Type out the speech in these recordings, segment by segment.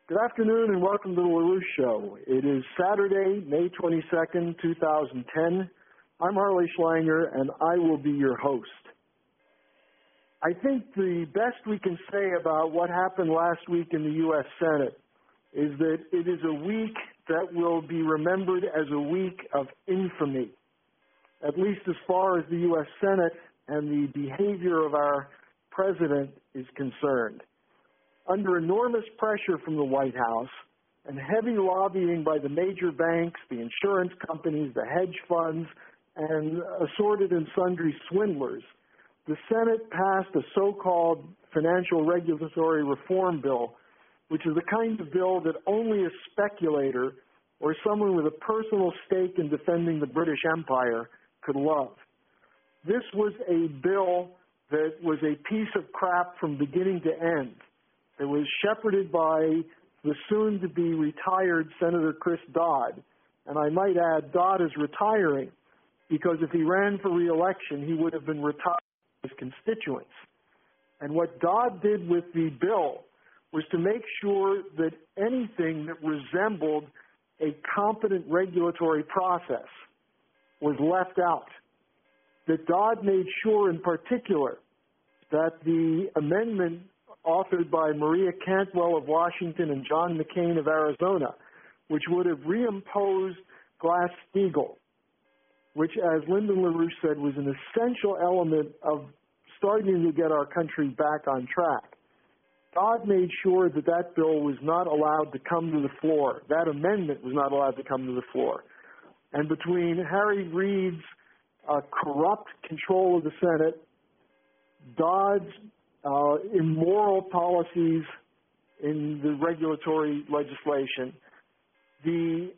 Good afternoon and welcome to the LaRouche Show. It is Saturday, May 22nd, 2010. I'm Harley Schlanger and I will be your host. I think the best we can say about what happened last week in the U.S. Senate is that it is a week that will be remembered as a week of infamy, at least as far as the U.S. Senate and the behavior of our president is concerned. Under enormous pressure from the White House and heavy lobbying by the major banks, the insurance companies, the hedge funds, and assorted and sundry swindlers, the Senate passed a so-called financial regulatory reform bill, which is the kind of bill that only a speculator or someone with a personal stake in defending the British Empire could love. This was a bill that was a piece of crap from beginning to end. It was shepherded by the soon-to-be retired Senator Chris Dodd. And I might add, Dodd is retiring because if he ran for re-election, he would have been retired by his constituents. And what Dodd did with the bill was to make sure that anything that resembled a competent regulatory process was left out. That Dodd made sure in particular that the amendment authored by Maria Cantwell of Washington and John McCain of Arizona, which would have reimposed Glass-Steagall, which, as Lyndon LaRouche said, was an essential element of starting to get our country back on track. Dodd made sure that that bill was not allowed to come to the floor. That amendment was not allowed to come to the floor. And between Harry Reid's corrupt control of the Senate, Dodd's immoral policies in the regulatory legislation, the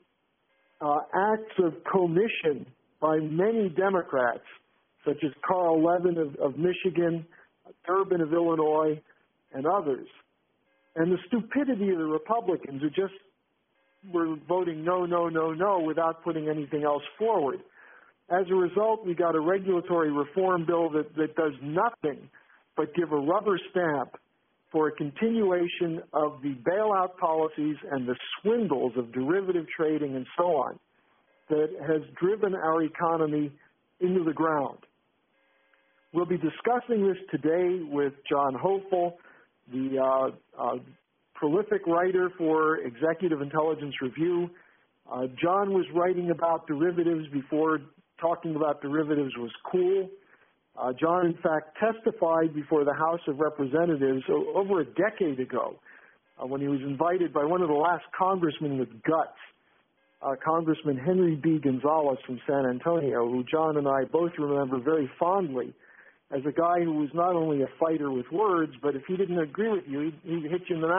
acts of commission by many Democrats, such as Carl Levin of Michigan, Durbin of Illinois, and others, and the stupidity of the Republicans who just were voting no, no, no, no without putting anything else forward. As a result, we got a regulatory reform bill that does nothing but give a rubber stamp for a continuation of the bailout policies and the swindles of derivative trading and so on that has driven our economy into the ground. We'll be discussing this today with John Hopeful, the prolific writer for Executive Intelligence Review. John was writing about derivatives before talking about derivatives was cool. John, in fact, testified before the House of Representatives over a decade ago when he was invited by one of the last congressmen with guts, Congressman Henry B. Gonzalez from San Antonio, who John and I both remember very fondly as a guy who was not only a fighter with words, but if he didn't agree with you, he'd hit you in the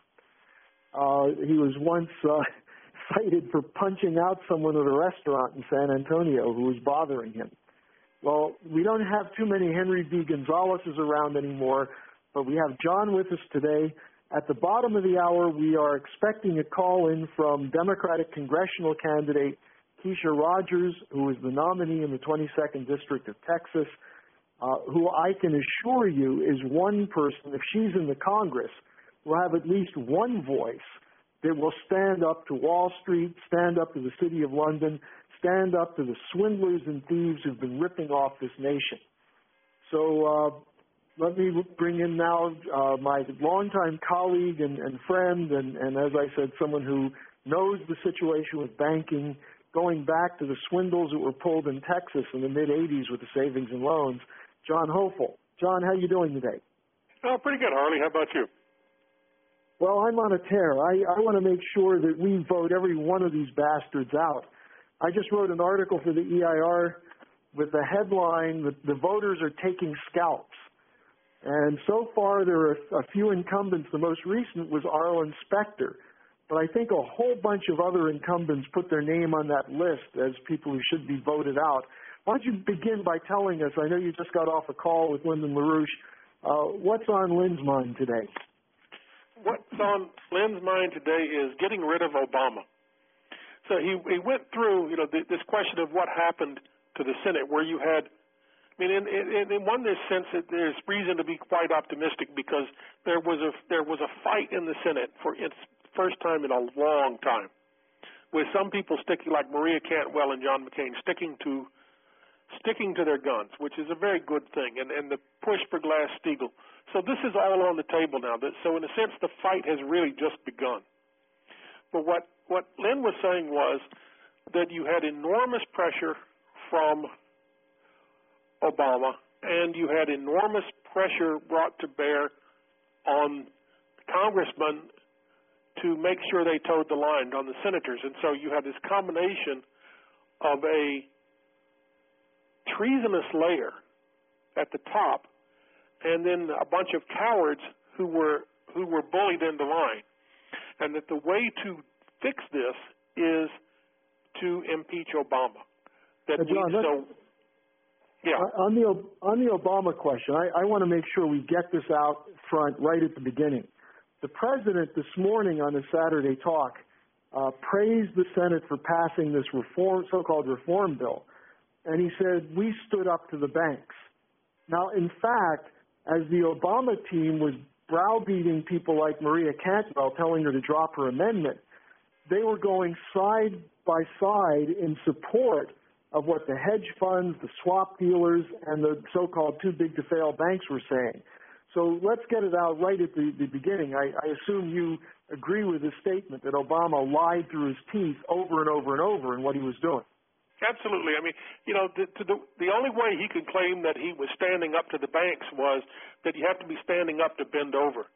mouth. He was once cited for punching out someone at a restaurant in San Antonio who was bothering him. Well, we don't have too many Henry B. Gonzalez's around anymore, but we have John with us today. At the bottom of the hour, we are expecting a call in from Democratic congressional candidate Keisha Rogers, who is the nominee in the 22nd District of Texas, who I can assure you is one person, if she's in the Congress, will have at least one voice that will stand up to Wall Street, stand up to the City of London, stand up to the swindlers and thieves who've been ripping off this nation. So let me bring in now my longtime colleague and friend, and as I said, someone who knows the situation with banking, going back to the swindles that were pulled in Texas in the mid-'80s with the savings and loans, John Hopeful. John, how are you doing today? Oh, pretty good, Harley. How about you? Well, I'm on a tear. I want to make sure that we vote every one of these bastards out. I just wrote an article for the EIR with the headline that the voters are taking scalps. And so far there are a few incumbents. The most recent was Arlen Specter. But I think a whole bunch of other incumbents put their name on that list as people who should be voted out. Why don't you begin by telling us, I know you just got off a call with Lyndon LaRouche, what's on Lynn's mind today? What's on Lynn's mind today is getting rid of Obama. So he went through, this question of what happened to the Senate, where you had, in one sense, there's reason to be quite optimistic because there was a fight in the Senate first time in a long time, with some people sticking, like Maria Cantwell and John McCain, sticking to their guns, which is a very good thing, and the push for Glass-Steagall. So this is all on the table now. So in a sense, the fight has really just begun. But what Lynn was saying was that you had enormous pressure from Obama, and you had enormous pressure brought to bear on congressmen to make sure they towed the line on the senators. And so you had this combination of a treasonous layer at the top, and then a bunch of cowards who were bullied into line, and that the way to fix this is to impeach Obama. John, on the Obama question, I want to make sure we get this out front right at the beginning. The president this morning on his Saturday talk praised the Senate for passing this so-called reform bill. And he said, we stood up to the banks. Now, in fact, as the Obama team was browbeating people like Maria Cantwell, telling her to drop her amendment, they were going side by side in support of what the hedge funds, the swap dealers, and the so-called too-big-to-fail banks were saying. So let's get it out right at the beginning. I assume you agree with the statement that Obama lied through his teeth over and over and over in what he was doing. Absolutely. I mean, the only way he could claim that he was standing up to the banks was that you have to be standing up to bend over.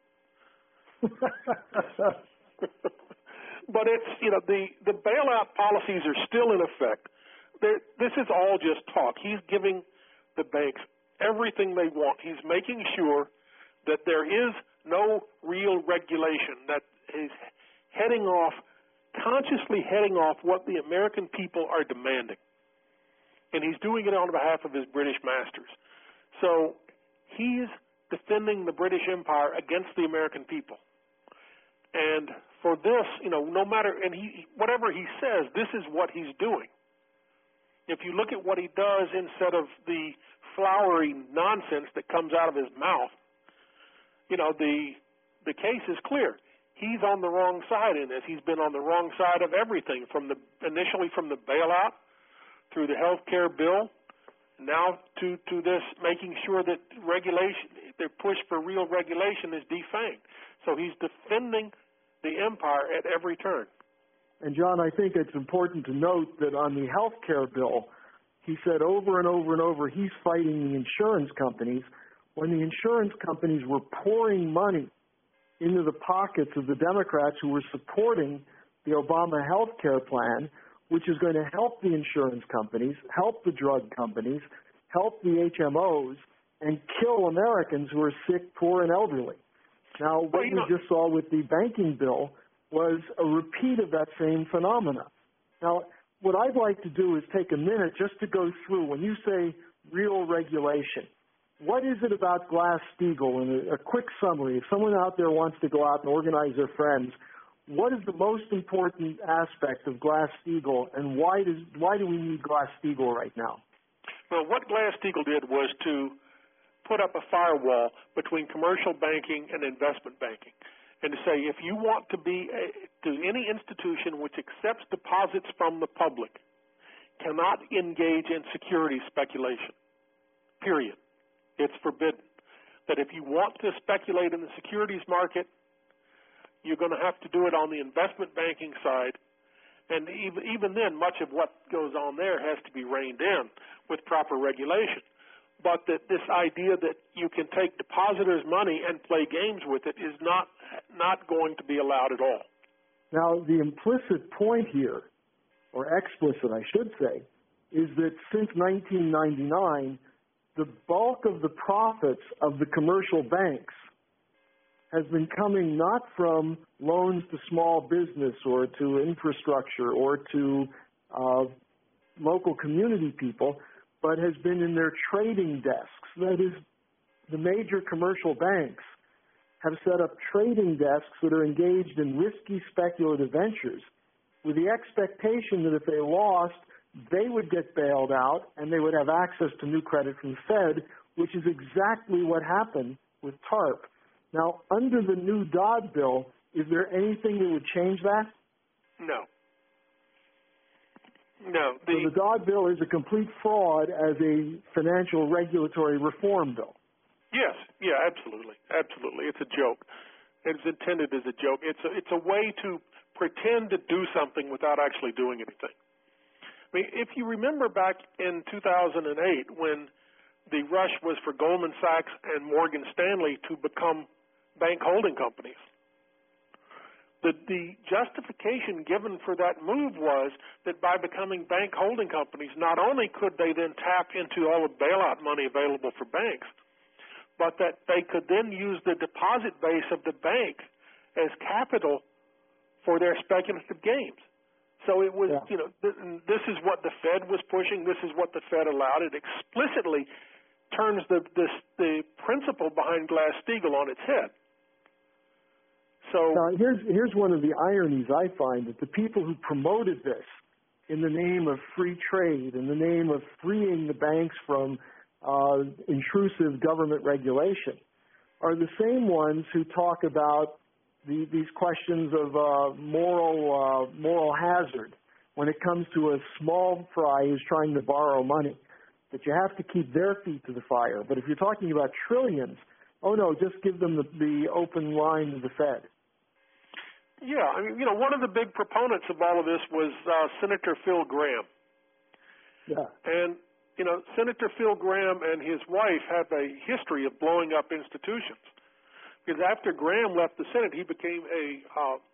But it's, the bailout policies are still in effect. This is all just talk. He's giving the banks everything they want. He's making sure that there is no real regulation, that is consciously heading off what the American people are demanding. And he's doing it on behalf of his British masters. So he's defending the British Empire against the American people. And for this, no matter, and whatever he says, this is what he's doing. If you look at what he does instead of the flowery nonsense that comes out of his mouth, the case is clear. He's on the wrong side in this. He's been on the wrong side of everything, initially from the bailout through the health care bill, now to this making sure that the push for real regulation is defanged. So he's defending the empire at every turn. And John, I think it's important to note that on the health care bill, he said over and over and over he's fighting the insurance companies when the insurance companies were pouring money into the pockets of the Democrats who were supporting the Obama health care plan, which is going to help the insurance companies, help the drug companies, help the HMOs, and kill Americans who are sick, poor, and elderly. Now, what we just saw with the banking bill was a repeat of that same phenomena. Now, what I'd like to do is take a minute just to go through, when you say real regulation, what is it about Glass-Steagall? In a quick summary, if someone out there wants to go out and organize their friends, what is the most important aspect of Glass-Steagall, and why do we need Glass-Steagall right now? Well, what Glass-Steagall did was to put up a firewall between commercial banking and investment banking, and to say if you want to be to any institution which accepts deposits from the public cannot engage in security speculation, period. It's forbidden. That if you want to speculate in the securities market, you're going to have to do it on the investment banking side. And even then, much of what goes on there has to be reined in with proper regulation. But that this idea that you can take depositors' money and play games with it is not going to be allowed at all. Now, the implicit point here, or explicit, I should say, is that since 1999, the bulk of the profits of the commercial banks has been coming not from loans to small business or to infrastructure or to local community people, but has been in their trading desks. That is, the major commercial banks have set up trading desks that are engaged in risky speculative ventures with the expectation that if they lost, they would get bailed out and they would have access to new credit from the Fed, which is exactly what happened with TARP. Now, under the new Dodd bill, Is there anything that would change that? No. No. So the Dodd bill is a complete fraud as a financial regulatory reform bill. Yes. Yeah, absolutely. Absolutely. It's a joke. It's intended as a joke. It's a way to pretend to do something without actually doing anything. I mean, if you remember back in 2008 when the rush was for Goldman Sachs and Morgan Stanley to become bank holding companies, the justification given for that move was that by becoming bank holding companies, not only could they then tap into all the bailout money available for banks, but that they could then use the deposit base of the bank as capital for their speculative games. So it was, this is what the Fed was pushing. This is what the Fed allowed. It explicitly turns the principle behind Glass-Steagall on its head. So now, here's one of the ironies I find, that the people who promoted this in the name of free trade, in the name of freeing the banks from intrusive government regulation, are the same ones who talk about these questions of moral hazard when it comes to a small fry who's trying to borrow money, that you have to keep their feet to the fire. But if you're talking about trillions, oh no, just give them the open line to the Fed. Yeah, I mean, one of the big proponents of all of this was Senator Phil Gramm. Yeah. And, Senator Phil Gramm and his wife have a history of blowing up institutions. Because after Gramm left the Senate, he became a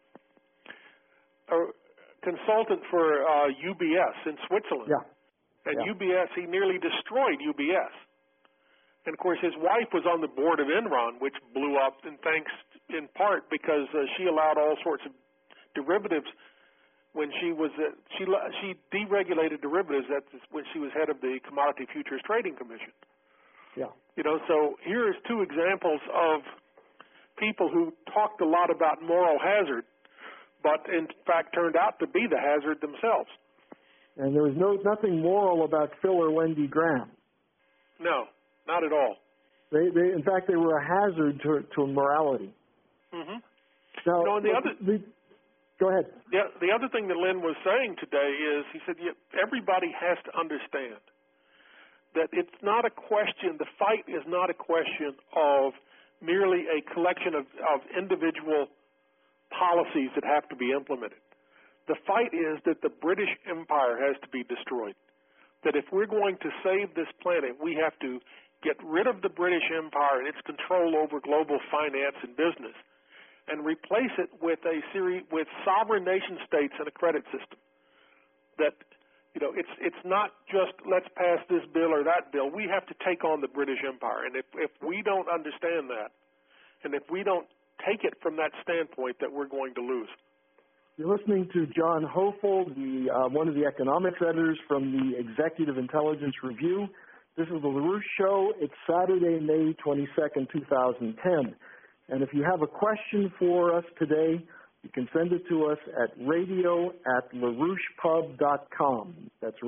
consultant for UBS in Switzerland. Yeah. And UBS, he nearly destroyed UBS. And, of course, his wife was on the board of Enron, which blew up, and thanks in part because she allowed all sorts of derivatives when she was she deregulated derivatives when she was head of the Commodity Futures Trading Commission. Yeah. So here's two examples of people who talked a lot about moral hazard, but in fact turned out to be the hazard themselves. And there was nothing moral about Phil or Wendy Graham. No, not at all. They in fact, they were a hazard to morality. Mm-hmm. Now, go ahead. The other thing that Len was saying today is, he said, everybody has to understand that it's not a question, the fight is not a question of merely a collection of individual policies that have to be implemented. The fight is that the British Empire has to be destroyed. That if we're going to save this planet, we have to get rid of the British Empire and its control over global finance and business, and replace it with with sovereign nation states and a credit system. That it's not just let's pass this bill or that bill. We have to take on the British Empire, and if we don't understand that, and if we don't take it from that standpoint, that we're going to lose. You're listening to John Hoefel, one of the economics editors from the Executive Intelligence Review. This is the LaRouche Show. It's Saturday, May 22nd, 2010. And if you have a question for us today, you can send it to us at radio@larouchepub.com. That's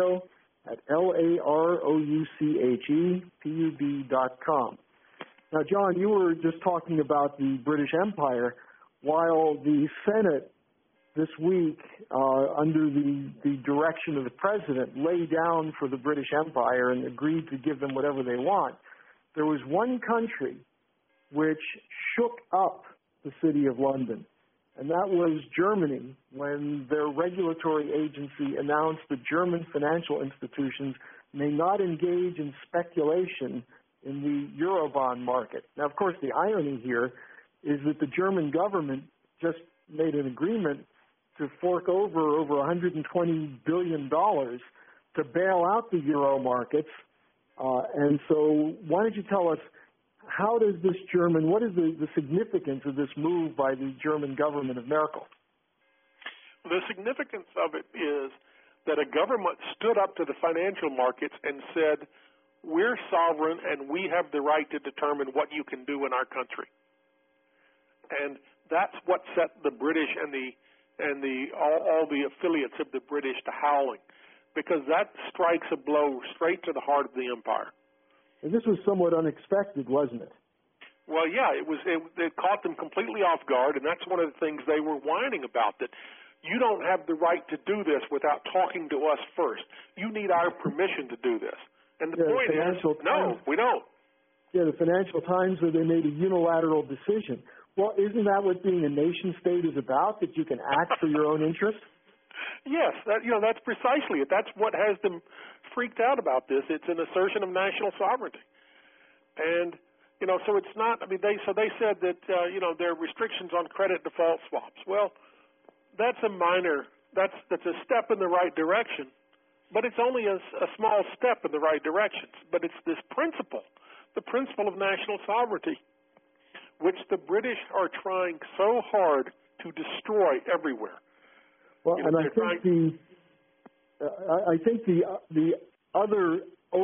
radio@LAROUCHEPUB.com. Now, John, you were just talking about the British Empire, while the Senate this week, under the direction of the president, lay down for the British Empire and agreed to give them whatever they want. There was one country which shook up the city of London, and that was Germany, when their regulatory agency announced that German financial institutions may not engage in speculation in the Eurobond market. Now, of course, the irony here is that the German government just made an agreement to fork over $120 billion to bail out the Euro markets. And so why don't you tell us, what is the significance of this move by the German government of Merkel? The significance of it is that a government stood up to the financial markets and said, we're sovereign and we have the right to determine what you can do in our country. And that's what set the British and all the affiliates of the British to howling, because that strikes a blow straight to the heart of the empire. And this was somewhat unexpected, wasn't it? Well, yeah, it caught them completely off guard, and that's one of the things they were whining about, that you don't have the right to do this without talking to us first. You need our permission to do this. And the point is, no, we don't. Yeah, the Financial Times, where they made a unilateral decision. Well, isn't that what being a nation state is about, that you can act for your own interest? Yes, that's precisely it. That's what has them freaked out about this. It's an assertion of national sovereignty. And so it's not. I mean, they said that there are restrictions on credit default swaps. Well, that's a minor. That's a step in the right direction, but it's only a small step in the right direction. But it's this principle, the principle of national sovereignty, which the British are trying so hard to destroy everywhere. Well, and I think the other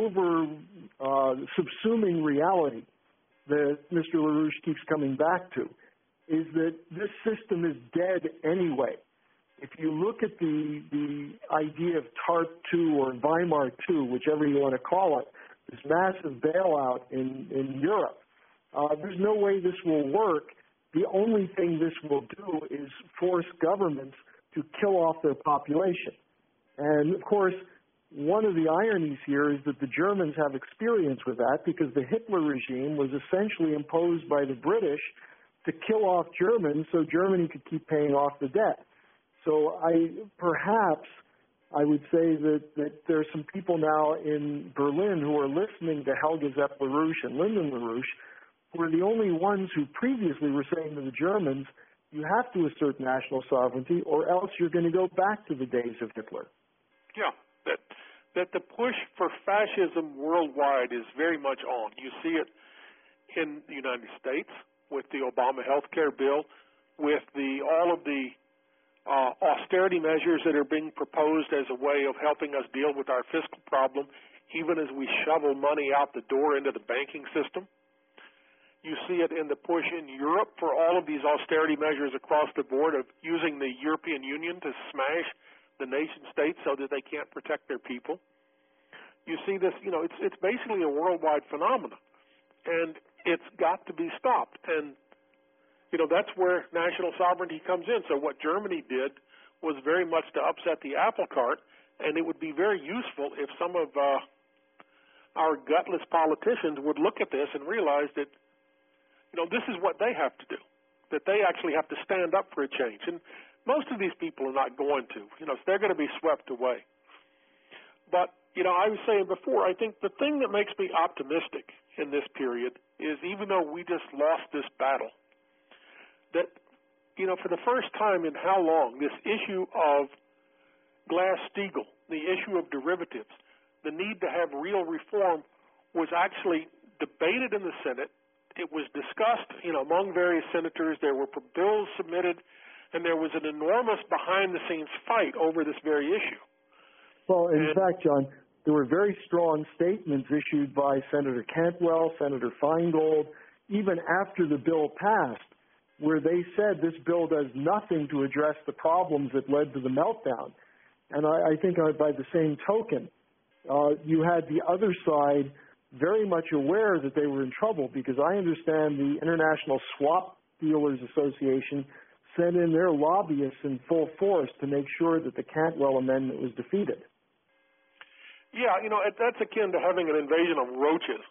subsuming reality that Mr. LaRouche keeps coming back to is that this system is dead anyway. If you look at the idea of TARP 2 or Weimar 2, whichever you want to call it, this massive bailout in Europe, there's no way this will work. The only thing this will do is force governments to kill off their population. And, of course, one of the ironies here is that the Germans have experience with that, because the Hitler regime was essentially imposed by the British to kill off Germans so Germany could keep paying off the debt. So I would say that there are some people now in Berlin who are listening to Helga Zepp LaRouche and Lyndon LaRouche, who are the only ones who previously were saying to the Germans, you have to assert national sovereignty or else you're going to go back to the days of Hitler. Yeah, that the push for fascism worldwide is very much on. You see it in the United States with the Obama health care bill, with all of the austerity measures that are being proposed as a way of helping us deal with our fiscal problem, even as we shovel money out the door into the banking system. You see it in the push in Europe for all of these austerity measures across the board of using the European Union to smash the nation states so that they can't protect their people. You see this, it's basically a worldwide phenomenon, and it's got to be stopped. And, that's where national sovereignty comes in. So what Germany did was very much to upset the apple cart, and it would be very useful if some of our gutless politicians would look at this and realize that, this is what they have to do, that they actually have to stand up for a change. And most of these people are not going to. They're going to be swept away. But, I was saying before, I think the thing that makes me optimistic in this period is, even though we just lost this battle, that, for the first time in how long, this issue of Glass-Steagall, the issue of derivatives, the need to have real reform was actually debated in the Senate. It was discussed, among various senators. There were bills submitted, and there was an enormous behind-the-scenes fight over this very issue. Well, in fact, John, there were very strong statements issued by Senator Cantwell, Senator Feingold, even after the bill passed, where they said this bill does nothing to address the problems that led to the meltdown. And I think by the same token, you had the other side very much aware that they were in trouble, because I understand the International Swap Dealers Association sent in their lobbyists in full force to make sure that the Cantwell Amendment was defeated. Yeah, that's akin to having an invasion of roaches.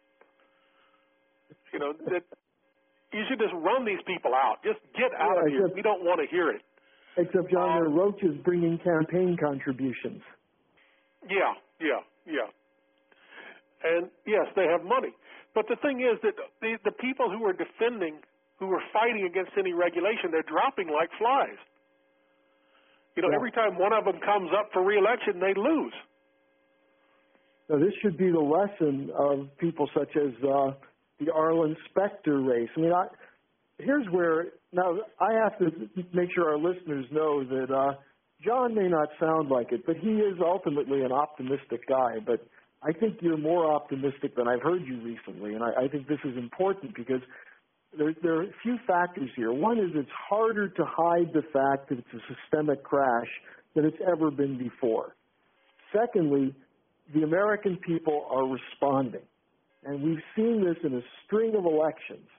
That you should just run these people out. Just get out of here. We don't want to hear it. Except, John, they're roaches bringing campaign contributions. Yeah. And, yes, they have money. But the thing is that the people who are defending, who are fighting against any regulation, they're dropping like flies. Every time one of them comes up for re-election, they lose. Now, this should be the lesson of people such as the Arlen Specter race. I mean, here's where, now, I have to make sure our listeners know that John may not sound like it, but he is ultimately an optimistic guy. But I think you're more optimistic than I've heard you recently, and I think this is important because there are a few factors here. One is it's harder to hide the fact that it's a systemic crash than it's ever been before. Secondly, the American people are responding. And we've seen this in a string of elections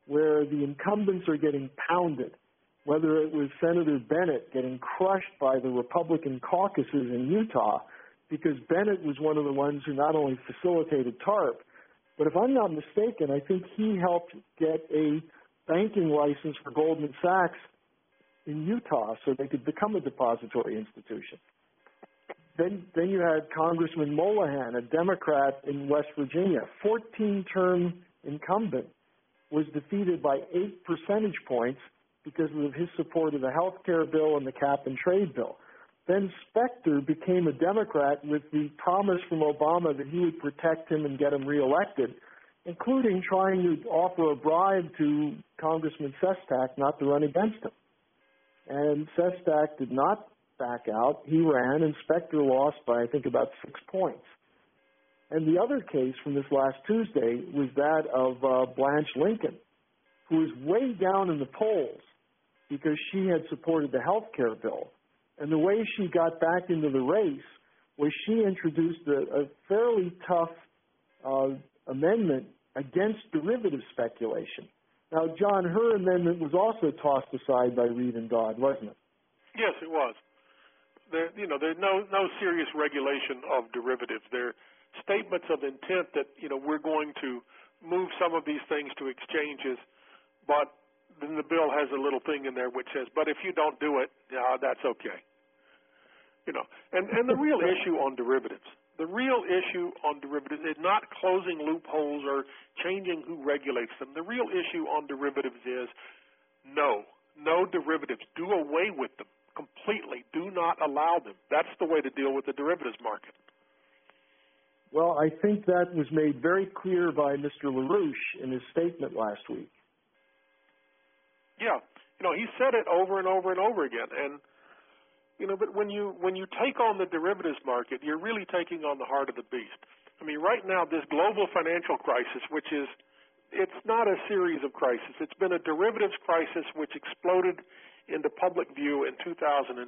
where the incumbents are getting pounded, whether it was Senator Bennett getting crushed by the Republican caucuses in Utah, because Bennett was one of the ones who not only facilitated TARP, but if I'm not mistaken, I think he helped get a banking license for Goldman Sachs in Utah so they could become a depository institution. Then you had Congressman Molahan, a Democrat in West Virginia, 14-term incumbent, was defeated by 8 percentage points because of his support of the health care bill and the cap and trade bill. Then Specter became a Democrat with the promise from Obama that he would protect him and get him reelected, including trying to offer a bribe to Congressman Sestak not to run against him. And Sestak did not back out. He ran, and Specter lost by, I think, about 6 points. And the other case from this last Tuesday was that of Blanche Lincoln, who was way down in the polls because she had supported the health care bill. And the way she got back into the race was she introduced a fairly tough amendment against derivative speculation. Now, John, her amendment was also tossed aside by Reed and Dodd, wasn't it? Yes, it was. There's no serious regulation of derivatives. There are statements of intent that, we're going to move some of these things to exchanges, but then the bill has a little thing in there which says, but if you don't do it, that's okay. And the real issue on derivatives is not closing loopholes or changing who regulates them. The real issue on derivatives is no derivatives. Do away with them completely. Do not allow them. That's the way to deal with the derivatives market. Well, I think that was made very clear by Mr. LaRouche in his statement last week. Yeah. He said it over and over and over again. And but when you take on the derivatives market, you're really taking on the heart of the beast. I mean, right now, this global financial crisis, it's not a series of crises. It's been a derivatives crisis which exploded into public view in 2007.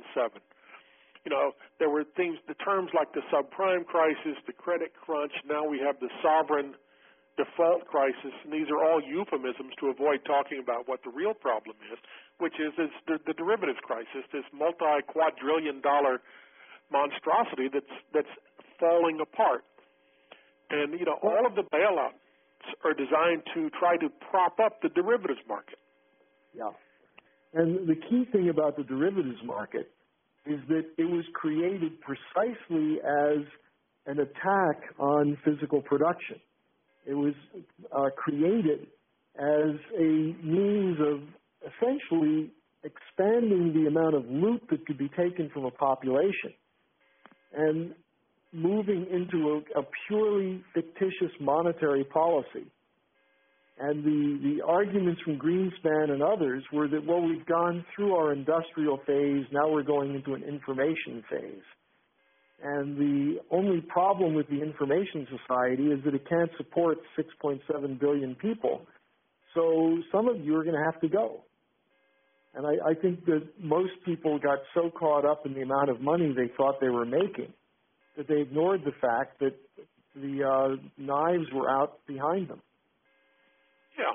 There were the terms like the subprime crisis, the credit crunch. Now we have the sovereign default crisis, and these are all euphemisms to avoid talking about what the real problem is, which is the derivatives crisis, this multi-quadrillion-dollar monstrosity that's falling apart. And, all of the bailouts are designed to try to prop up the derivatives market. Yeah. And the key thing about the derivatives market is that it was created precisely as an attack on physical production. It was created as a means of essentially expanding the amount of loot that could be taken from a population and moving into a purely fictitious monetary policy. And the arguments from Greenspan and others were that, well, we've gone through our industrial phase, now we're going into an information phase. And the only problem with the information society is that it can't support 6.7 billion people. So some of you are going to have to go. And I think that most people got so caught up in the amount of money they thought they were making that they ignored the fact that the knives were out behind them. Yeah.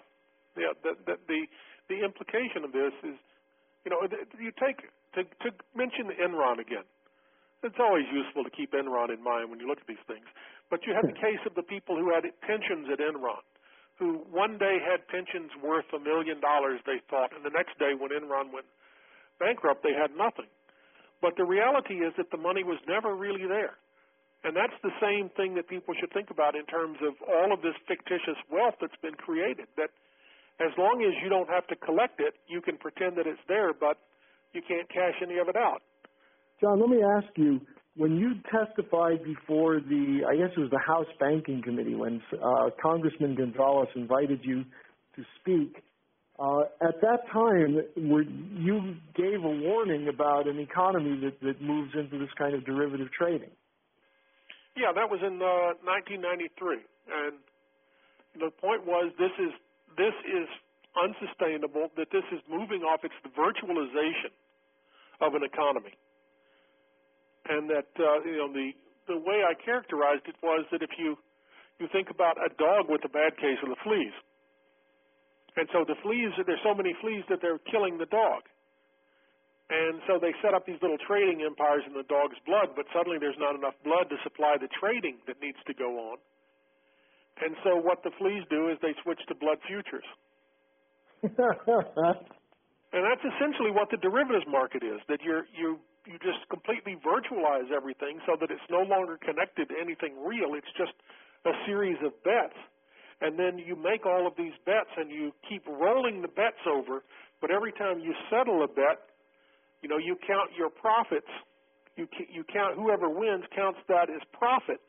The implication of this is, you take, to mention Enron again, it's always useful to keep Enron in mind when you look at these things. But you have the case of the people who had pensions at Enron, who one day had pensions worth $1 million, they thought, and the next day when Enron went bankrupt, they had nothing. But the reality is that the money was never really there. And that's the same thing that people should think about in terms of all of this fictitious wealth that's been created, that as long as you don't have to collect it, you can pretend that it's there, but you can't cash any of it out. John, let me ask you, when you testified before I guess it was the House Banking Committee, when Congressman Gonzalez invited you to speak, at that time, you gave a warning about an economy that moves into this kind of derivative trading. Yeah, that was in 1993, and the point was this is unsustainable. That this is moving off. It's the virtualization of an economy, and that the way I characterized it was that if you think about a dog with a bad case of the fleas, And so the fleas, there's so many fleas that they're killing the dog. And so they set up these little trading empires in the dog's blood, but suddenly there's not enough blood to supply the trading that needs to go on. And so what the fleas do is they switch to blood futures. And that's essentially what the derivatives market is, that you just completely virtualize everything so that it's no longer connected to anything real. It's just a series of bets. And then you make all of these bets and you keep rolling the bets over, but every time you settle a bet, you count your profits. You count whoever wins counts that as profit.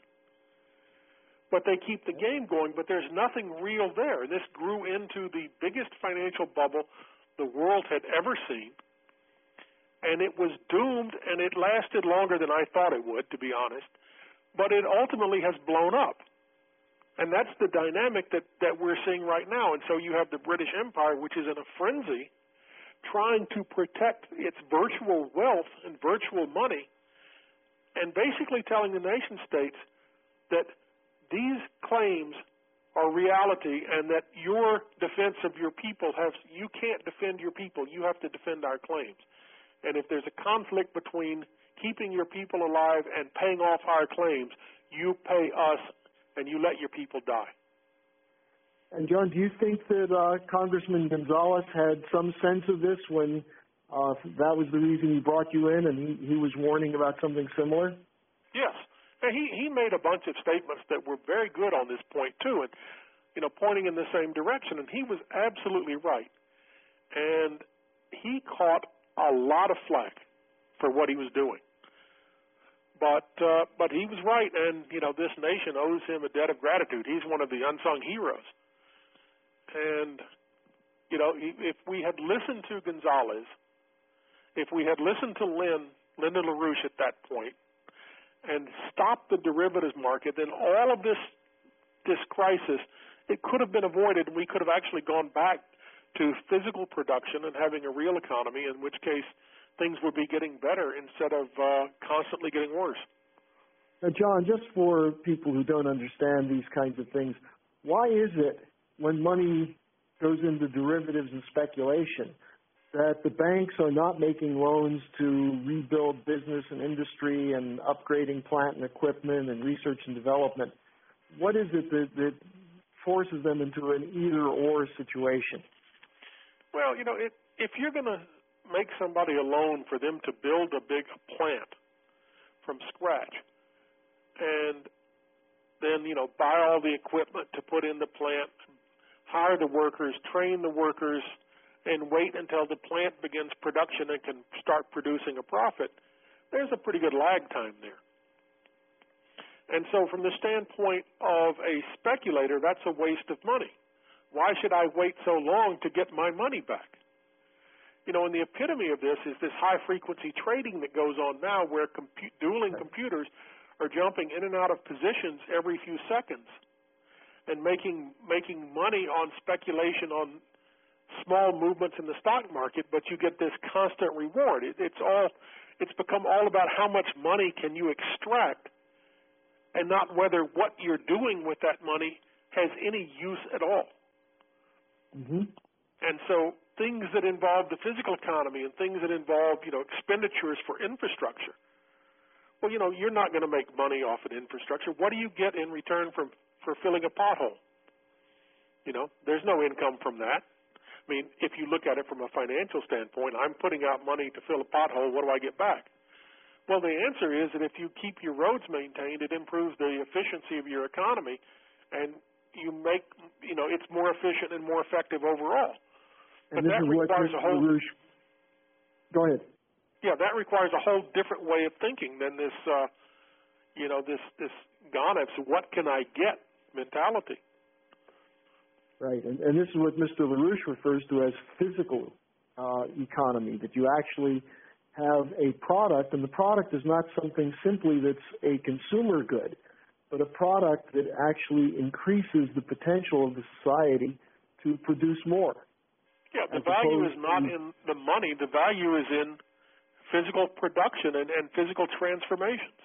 But they keep the game going, but there's nothing real there. This grew into the biggest financial bubble the world had ever seen, and it was doomed, and it lasted longer than I thought it would, to be honest, but it ultimately has blown up. And that's the dynamic that we're seeing right now. And so you have the British Empire, which is in a frenzy, trying to protect its virtual wealth and virtual money, and basically telling the nation states that these claims are reality and that your defense of your people you can't defend your people, you have to defend our claims. And if there's a conflict between keeping your people alive and paying off our claims, you pay us and you let your people die. And John, do you think that Congressman Gonzalez had some sense of this when that was the reason he brought you in, and he was warning about something similar? Yes. And he made a bunch of statements that were very good on this point, too, and, pointing in the same direction. And he was absolutely right. And he caught a lot of flack for what he was doing. But he was right, and, this nation owes him a debt of gratitude. He's one of the unsung heroes. And, if we had listened to Gonzalez, if we had listened to Lyndon LaRouche at that point, and stopped the derivatives market, then all of this crisis, it could have been avoided, and we could have actually gone back to physical production and having a real economy, in which case things would be getting better instead of constantly getting worse. Now, John, just for people who don't understand these kinds of things, why is it when money goes into derivatives and speculation that the banks are not making loans to rebuild business and industry and upgrading plant and equipment and research and development? What is it that forces them into an either-or situation? Well, if you're going to make somebody a loan for them to build a big plant from scratch and then, buy all the equipment to put in the plant, hire the workers, train the workers, and wait until the plant begins production and can start producing a profit, there's a pretty good lag time there. And so from the standpoint of a speculator, that's a waste of money. Why should I wait so long to get my money back? And the epitome of this is this high-frequency trading that goes on now where dueling computers are jumping in and out of positions every few seconds and making money on speculation on small movements in the stock market, but you get this constant reward. It's become all about how much money can you extract and not whether what you're doing with that money has any use at all. Mm-hmm. And so things that involve the physical economy and things that involve, expenditures for infrastructure, well, you're not going to make money off of infrastructure. What do you get in return for filling a pothole? There's no income from that. I mean, if you look at it from a financial standpoint, I'm putting out money to fill a pothole. What do I get back? Well, the answer is that if you keep your roads maintained, it improves the efficiency of your economy, and you make, it's more efficient and more effective overall. And but that requires a whole. Go ahead. Yeah, that requires a whole different way of thinking than this, this Gonev's what can I get mentality. Right, and this is what Mr. LaRouche refers to as physical economy, that you actually have a product, and the product is not something simply that's a consumer good, but a product that actually increases the potential of the society to produce more. Yeah, the value is not in the money. The value is in physical production and physical transformations.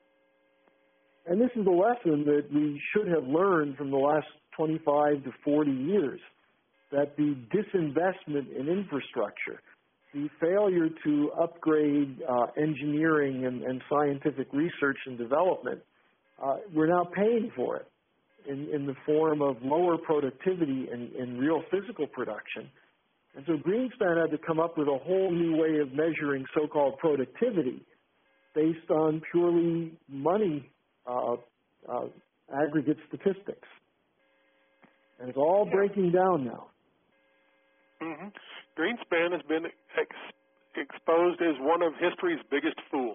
And this is a lesson that we should have learned from the last 25 to 40 years. that the disinvestment in infrastructure, the failure to upgrade engineering and scientific research and development, we're now paying for it in the form of lower productivity in real physical production. And so Greenspan had to come up with a whole new way of measuring so-called productivity based on purely money aggregate statistics. And it's all breaking down now. Mm-hmm. Greenspan has been exposed as one of history's biggest fools.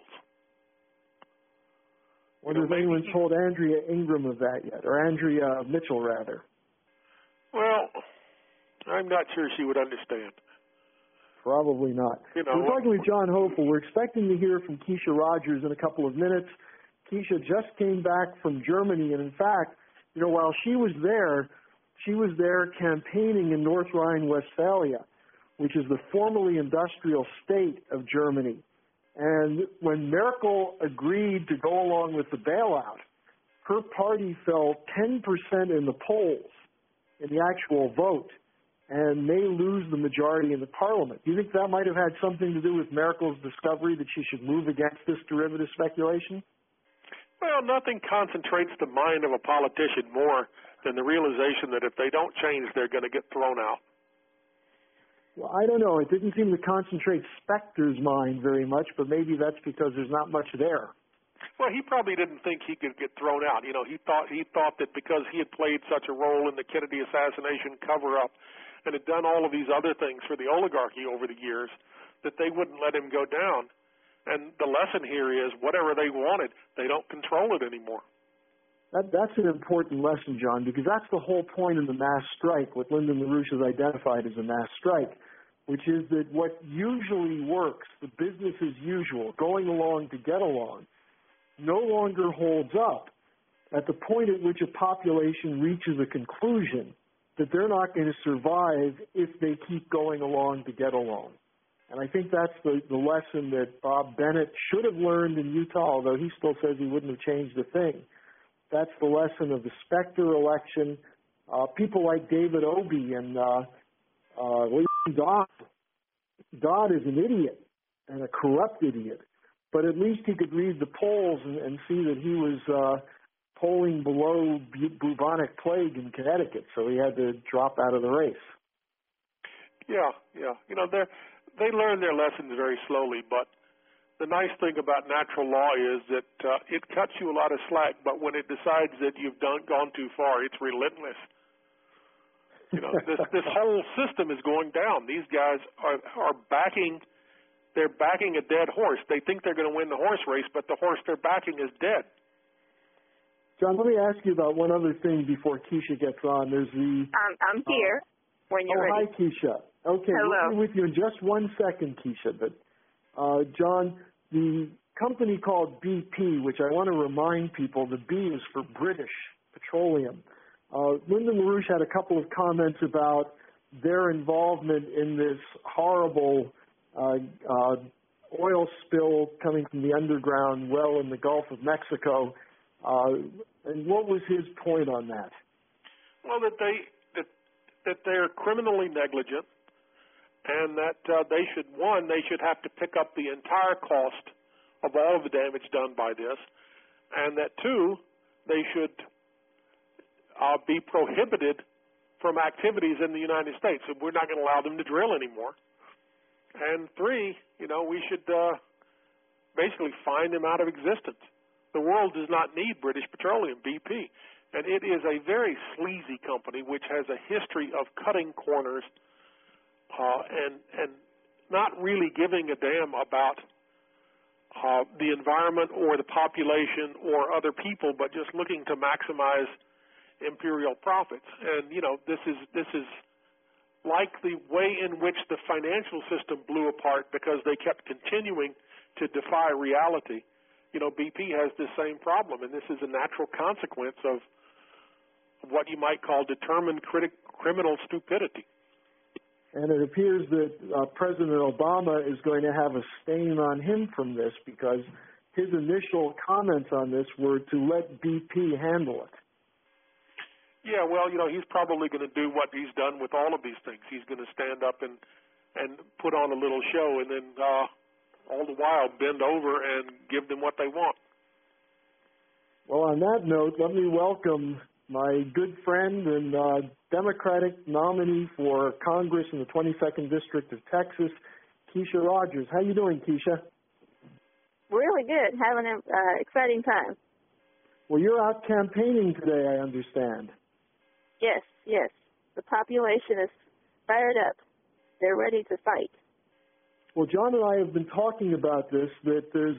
Wonder if anyone's told Andrea Ingram of that yet, or Andrea Mitchell, rather. Well, I'm not sure she would understand. Probably not. We're talking with John Hopel. We're expecting to hear from Keisha Rogers in a couple of minutes. Keisha just came back from Germany, and in fact, while she was there campaigning in North Rhine-Westphalia, which is the formerly industrial state of Germany. And when Merkel agreed to go along with the bailout, her party fell 10% in the polls in the actual vote and may lose the majority in the parliament. Do you think that might have had something to do with Merkel's discovery that she should move against this derivative speculation? Well, nothing concentrates the mind of a politician more than the realization that if they don't change, they're going to get thrown out. Well, I don't know. It didn't seem to concentrate Specter's mind very much, but maybe that's because there's not much there. Well, he probably didn't think he could get thrown out. He thought that because he had played such a role in the Kennedy assassination cover-up and had done all of these other things for the oligarchy over the years, that they wouldn't let him go down. And the lesson here is whatever they wanted, they don't control it anymore. That's an important lesson, John, because that's the whole point of the mass strike, what Lyndon LaRouche has identified as a mass strike, which is that what usually works, the business as usual, going along to get along, no longer holds up at the point at which a population reaches a conclusion that they're not going to survive if they keep going along to get along. And I think that's the lesson that Bob Bennett should have learned in Utah, although he still says he wouldn't have changed a thing. That's the lesson of the Specter election. People like David Obey and William Dodd. Dodd is an idiot and a corrupt idiot, but at least he could read the polls and see that he was polling below bubonic plague in Connecticut, so he had to drop out of the race. Yeah. They learn their lessons very slowly, but the nice thing about natural law is that it cuts you a lot of slack, but when it decides that you've gone too far, it's relentless. This whole system is going down. These guys are backing a dead horse. They think they're going to win the horse race, but the horse they're backing is dead. John, let me ask you about one other thing before Keisha gets on. There's the... I'm here when you're ready. Hi, Keisha. Okay, hello. We'll be with you in just 1 second, Keisha. But, John, the company called BP, which I want to remind people, the B is for British Petroleum. Lyndon LaRouche had a couple of comments about their involvement in this horrible oil spill coming from the underground well in the Gulf of Mexico. And what was his point on that? Well, that they're criminally negligent, and that they should have to pick up the entire cost of all of the damage done by this, and that two, they should be prohibited from activities in the United States. And we're not going to allow them to drill anymore. And three, we should basically find them out of existence. The world does not need British Petroleum, BP. And it is a very sleazy company which has a history of cutting corners and not really giving a damn about the environment or the population or other people, but just looking to maximize imperial profits. And, this is like the way in which the financial system blew apart because they kept continuing to defy reality. BP has the same problem, and this is a natural consequence of what you might call determined criminal stupidity. And it appears that President Obama is going to have a stain on him from this because his initial comments on this were to let BP handle it. Yeah, well, he's probably going to do what he's done with all of these things. He's going to stand up and put on a little show, and then all the while bend over and give them what they want. Well, on that note, let me welcome my good friend and Democratic nominee for Congress in the 22nd District of Texas, Keisha Rogers. How you doing, Keisha? Really good. Having an exciting time. Well, you're out campaigning today, I understand. Yes. The population is fired up. They're ready to fight. Well, John and I have been talking about this, that there's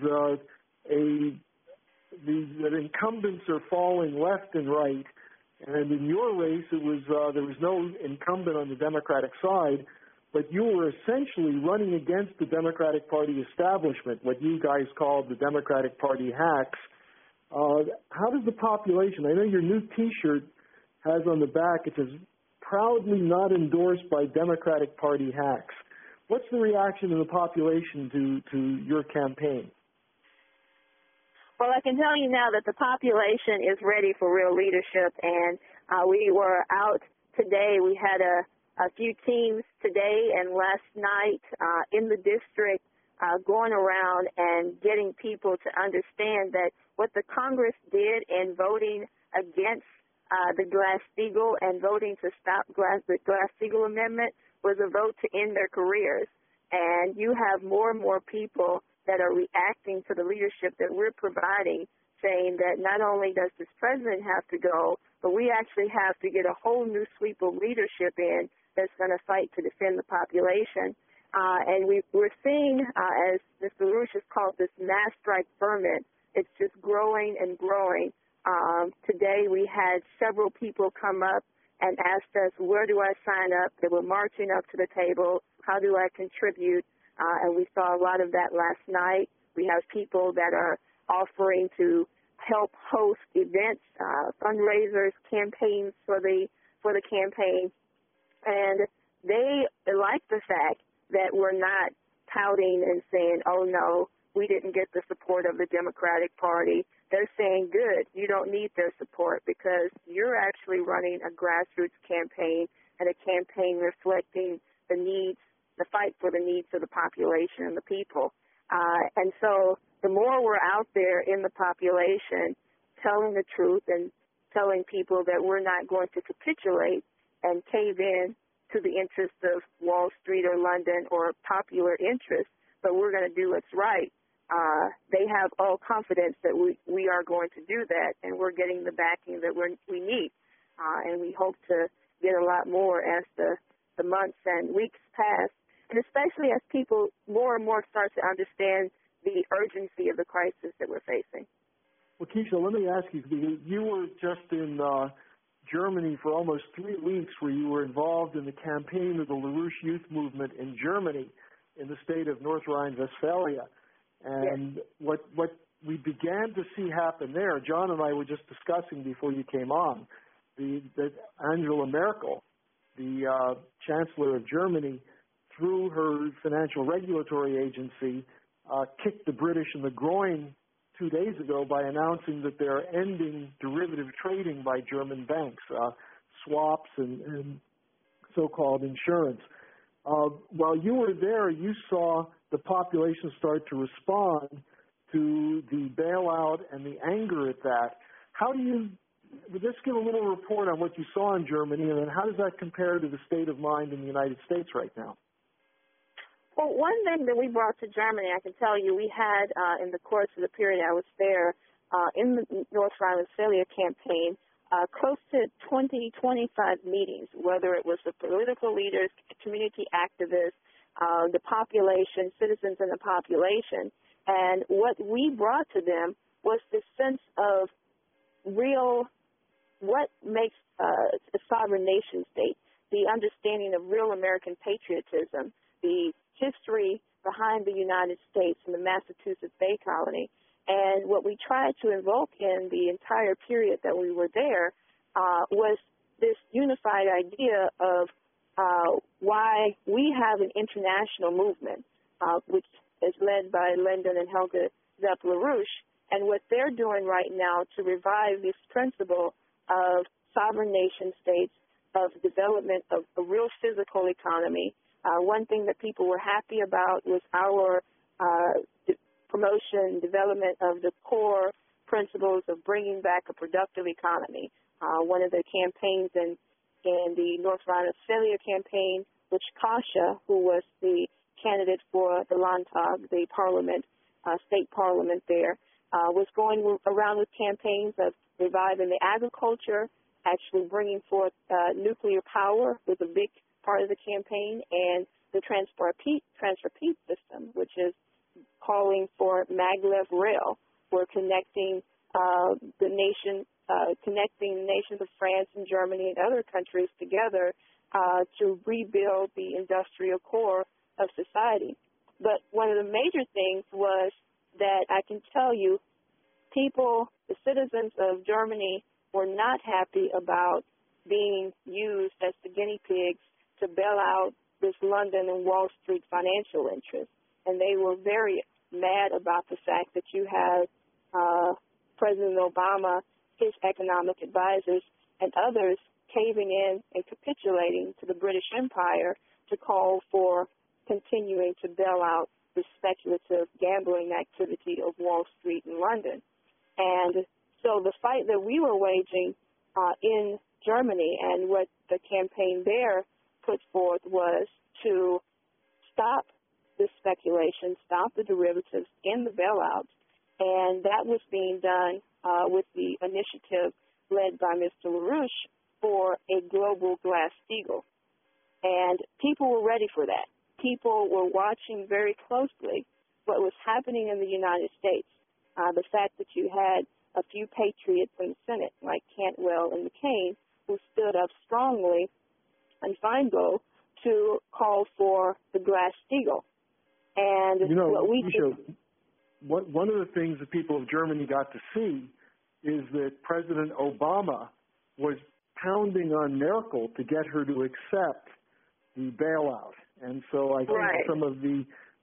that incumbents are falling left and right, and in your race there was no incumbent on the Democratic side, but you were essentially running against the Democratic Party establishment, what you guys called the Democratic Party hacks. How does the population, I know your new T-shirt has on the back, it says, proudly not endorsed by Democratic Party hacks. What's the reaction of the population to your campaign? Well, I can tell you now that the population is ready for real leadership, and we were out today. We had a few teams today and last night in the district going around and getting people to understand that what the Congress did in voting against the Glass-Steagall and voting to stop the Glass-Steagall Amendment was a vote to end their careers. And you have more and more people that are reacting to the leadership that we're providing, saying that not only does this president have to go, but we actually have to get a whole new sweep of leadership in that's going to fight to defend the population. And we're seeing, as Mr. LaRouche has called this mass strike ferment, it's just growing and growing. Today we had several people come up and asked us, where do I sign up? They were marching up to the table. How do I contribute? And we saw a lot of that last night. We have people that are offering to help host events, fundraisers, campaigns for the campaign. And they like the fact that we're not touting and saying, oh, no, we didn't get the support of the Democratic Party. They're saying, good, you don't need their support because you're actually running a grassroots campaign and a campaign reflecting the needs, the fight for the needs of the population and the people. And so the more we're out there in the population telling the truth and telling people that we're not going to capitulate and cave in to the interests of Wall Street or London or popular interests, but we're going to do what's right. They have all confidence that we are going to do that, and we're getting the backing that we need. And we hope to get a lot more as the months and weeks pass, and especially as people more and more start to understand the urgency of the crisis that we're facing. Well, Keisha, let me ask you, you were just in Germany for almost 3 weeks where you were involved in the campaign of the LaRouche Youth Movement in Germany in the state of North Rhine-Westphalia. And yes, what we began to see happen there, John and I were just discussing before you came on, that Angela Merkel, the Chancellor of Germany, through her financial regulatory agency, kicked the British in the groin 2 days ago by announcing that they're ending derivative trading by German banks, swaps and so-called insurance. While you were there, you saw the population start to respond to the bailout and the anger at that. Just give a little report on what you saw in Germany, and then how does that compare to the state of mind in the United States right now? Well, one thing that we brought to Germany, I can tell you, we had in the course of the period I was there in the North Rhine-Westphalia campaign, close to 20, 25 meetings, whether it was the political leaders, community activists, the population, citizens in the population. And what we brought to them was this sense of what makes a sovereign nation state, the understanding of real American patriotism, the history behind the United States and the Massachusetts Bay Colony. And what we tried to invoke in the entire period that we were there was this unified idea of why we have an international movement, which is led by Lyndon and Helga Zepp LaRouche, and what they're doing right now to revive this principle of sovereign nation states, of development of a real physical economy. One thing that people were happy about was our promotion, development of the core principles of bringing back a productive economy. One of the campaigns in the North Rhine-Westphalia campaign, which Kasha, who was the candidate for the Landtag, the parliament, state parliament there, was going around with campaigns of reviving the agriculture, actually bringing forth nuclear power was a big part of the campaign, and the transfer peace system, which is calling for maglev rail. We're connecting connecting the nations of France and Germany and other countries together to rebuild the industrial core of society. But one of the major things was that I can tell you, people, the citizens of Germany, were not happy about being used as the guinea pigs to bail out this London and Wall Street financial interests. And they were very mad about the fact that you had President Obama, his economic advisors, and others caving in and capitulating to the British Empire to call for continuing to bail out the speculative gambling activity of Wall Street in London. And so the fight that we were waging in Germany and what the campaign there put forth was to stop this speculation, stop the derivatives in the bailouts, and that was being done with the initiative led by Mr. LaRouche for a global Glass-Steagall. And people were ready for that. People were watching very closely what was happening in the United States. The fact that you had a few patriots in the Senate, like Cantwell and McCain, who stood up strongly, and Feingold, to call for the Glass-Steagall. And what we one of the things that people of Germany got to see is that President Obama was pounding on Merkel to get her to accept the bailout. And so I think some of the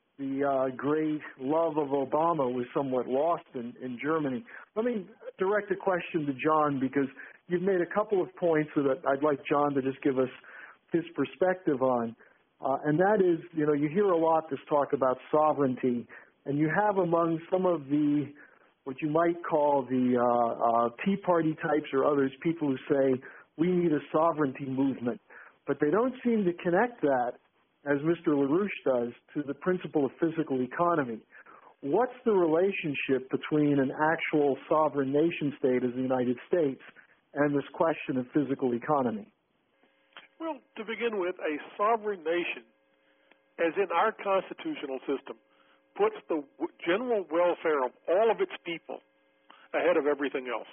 great love of Obama was somewhat lost in Germany. Let me direct a question to John, because you've made a couple of points that I'd like John to just give us his perspective on. And that is, you hear a lot this talk about sovereignty, and you have among some of the, what you might call the Tea Party types or others, people who say, we need a sovereignty movement. But they don't seem to connect that, as Mr. LaRouche does, to the principle of physical economy. What's the relationship between an actual sovereign nation state as the United States and this question of physical economy? Well, to begin with, a sovereign nation, as in our constitutional system, puts the general welfare of all of its people ahead of everything else,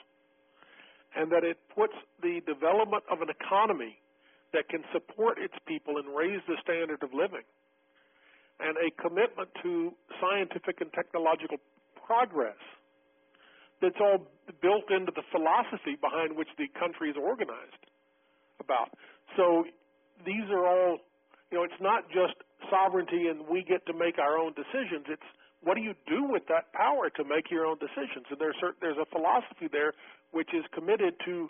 and that it puts the development of an economy that can support its people and raise the standard of living, and a commitment to scientific and technological progress that's all built into the philosophy behind which the country is organized about. So these are all, it's not just sovereignty and we get to make our own decisions. It's what do you do with that power to make your own decisions? And there's a philosophy there which is committed to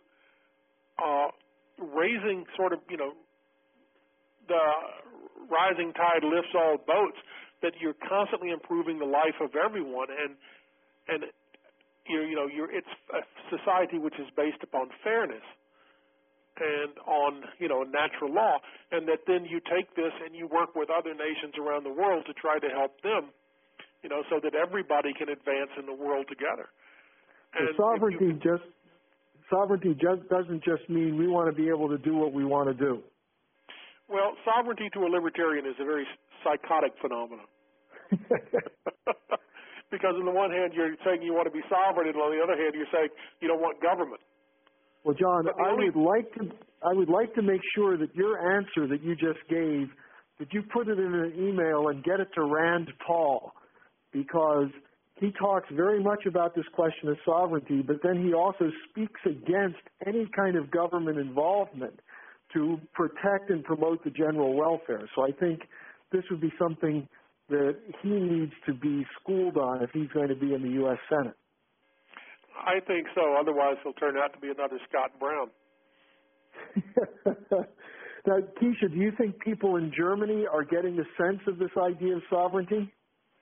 raising sort of, the rising tide lifts all boats, that you're constantly improving the life of everyone, and it's a society which is based upon fairness and on, natural law, and that then you take this and you work with other nations around the world to try to help them, so that everybody can advance in the world together. And sovereignty doesn't just mean we want to be able to do what we want to do. Well, sovereignty to a libertarian is a very psychotic phenomenon. Because on the one hand, you're saying you want to be sovereign, and on the other hand, you're saying you don't want government. Well, John, I would like to make sure that your answer that you just gave, that you put it in an email and get it to Rand Paul, because he talks very much about this question of sovereignty, but then he also speaks against any kind of government involvement to protect and promote the general welfare. So I think this would be something that he needs to be schooled on if he's going to be in the U.S. Senate. I think so. Otherwise, he'll turn out to be another Scott Brown. Now, Keisha, do you think people in Germany are getting a sense of this idea of sovereignty?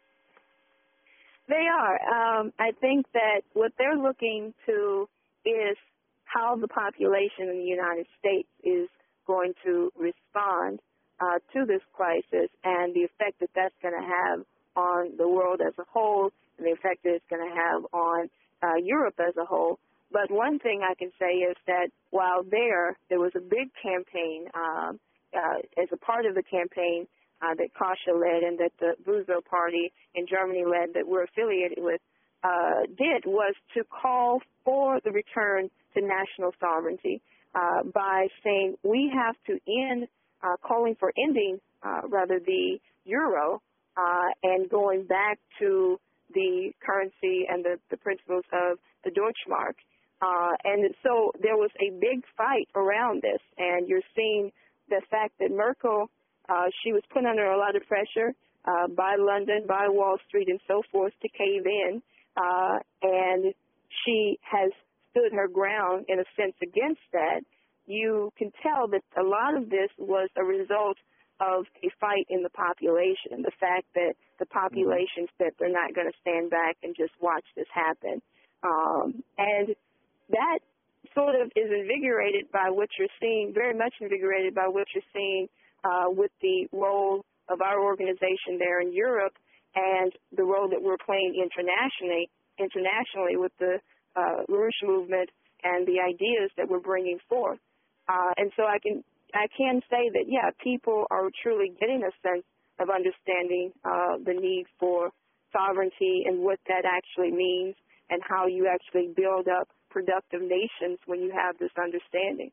They are. I think that what they're looking to is how the population in the United States is going to respond to this crisis and the effect that that's going to have on the world as a whole and the effect that it's going to have on Europe as a whole. But one thing I can say is that while there was a big campaign as a part of the campaign that Kasha led and that the Buzo Party in Germany led that we're affiliated with did was to call for the return to national sovereignty by saying we have to end, calling for ending the euro and going back to the currency and the principles of the Deutschmark. And so there was a big fight around this, and you're seeing the fact that Merkel, she was put under a lot of pressure by London, by Wall Street, and so forth to cave in, and she has stood her ground in a sense against that. You can tell that a lot of this was a result of a fight in the population, the fact that the population said they're not going to stand back and just watch this happen. And that sort of is invigorated by what you're seeing, very much invigorated by what you're seeing with the role of our organization there in Europe and the role that we're playing internationally with the LaRouche movement and the ideas that we're bringing forth. And so I can say that, yeah, people are truly getting a sense of understanding the need for sovereignty and what that actually means and how you actually build up productive nations when you have this understanding.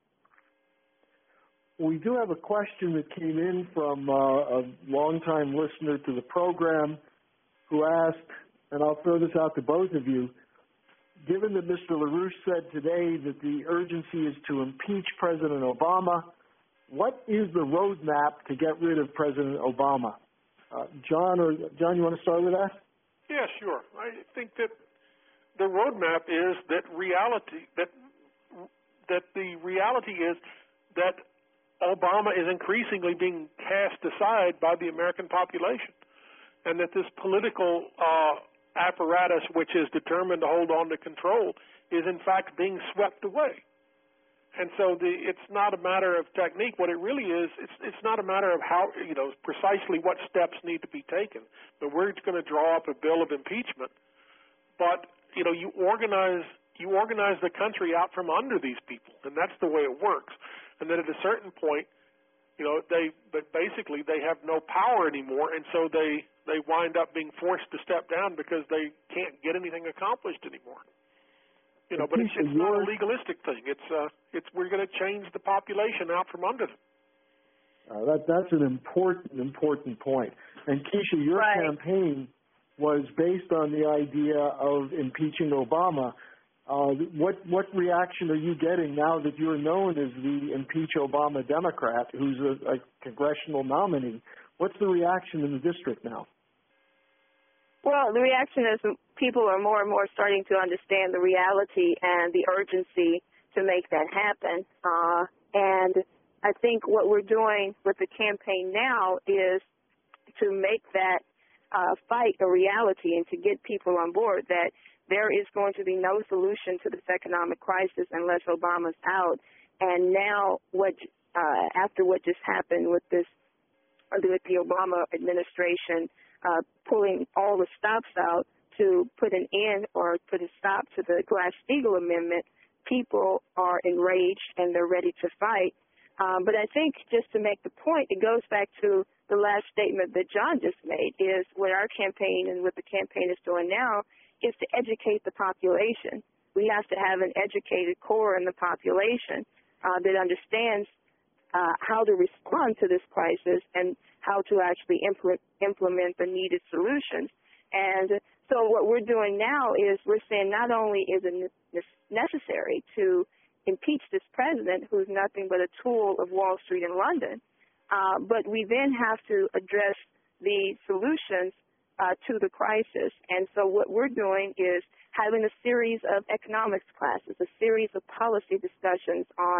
We do have a question that came in from a longtime listener to the program who asked, and I'll throw this out to both of you, given that Mr. LaRouche said today that the urgency is to impeach President Obama, what is the roadmap to get rid of President Obama? John, you want to start with that? Yeah, sure. I think that the roadmap is that the reality is that Obama is increasingly being cast aside by the American population, and that this political apparatus, which is determined to hold on to control, is in fact being swept away. And so it's not a matter of technique. What it really is, it's not a matter of how, precisely what steps need to be taken. But we're going to draw up a bill of impeachment. But, you organize the country out from under these people, and that's the way it works. And then at a certain point, they have no power anymore, and so they wind up being forced to step down because they can't get anything accomplished anymore. But it's not a legalistic thing. It's we're going to change the population out from under them. That's an important point. And Keisha, your campaign was based on the idea of impeaching Obama. What reaction are you getting now that you're known as the Impeach Obama Democrat, who's a congressional nominee? What's the reaction in the district now? Well, the reaction is people are more and more starting to understand the reality and the urgency to make that happen. And I think what we're doing with the campaign now is to make that fight a reality and to get people on board that there is going to be no solution to this economic crisis unless Obama's out. And now after what just happened with the Obama administration pulling all the stops out to put an end or put a stop to the Glass-Steagall Amendment, people are enraged and they're ready to fight. But I think just to make the point, it goes back to the last statement that John just made, is what our campaign and what the campaign is doing now is to educate the population. We have to have an educated core in the population that understands how to respond to this crisis and how to actually implement the needed solutions. And so what we're doing now is we're saying not only is it necessary to impeach this president, who's nothing but a tool of Wall Street and London, but we then have to address the solutions to the crisis. And so what we're doing is having a series of economics classes, a series of policy discussions on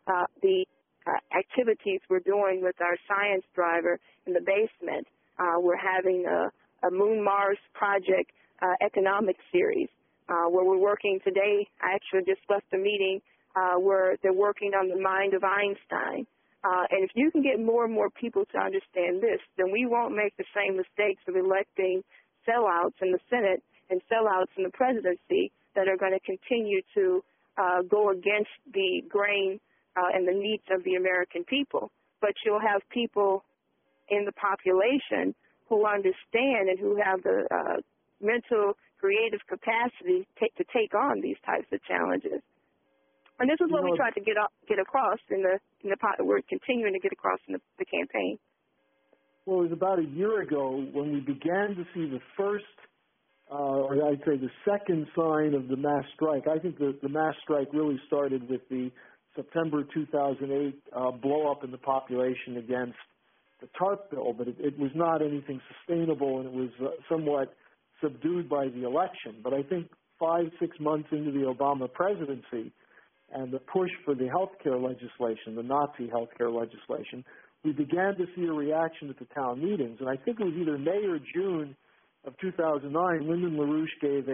the activities we're doing with our science driver in the basement. We're having a Moon Mars Project economic series where we're working today. I actually just left a meeting where they're working on the mind of Einstein. And if you can get more and more people to understand this, then we won't make the same mistakes of electing sellouts in the Senate and sellouts in the presidency that are going to continue to go against the grain and the needs of the American people. But you'll have people in the population who understand and who have the mental, creative capacity to take on these types of challenges. And this is what we tried to get across we're continuing to get across in the campaign. Well, it was about a year ago when we began to see the first, or I'd say the second sign of the mass strike. I think the mass strike really started with the September 2008 blow up in the population against the TARP bill, but it was not anything sustainable, and it was somewhat subdued by the election. But I think 5-6 months into the Obama presidency and the push for the health care legislation, the Nazi health care legislation, we began to see a reaction at the town meetings. And I think it was either May or June of 2009, Lyndon LaRouche gave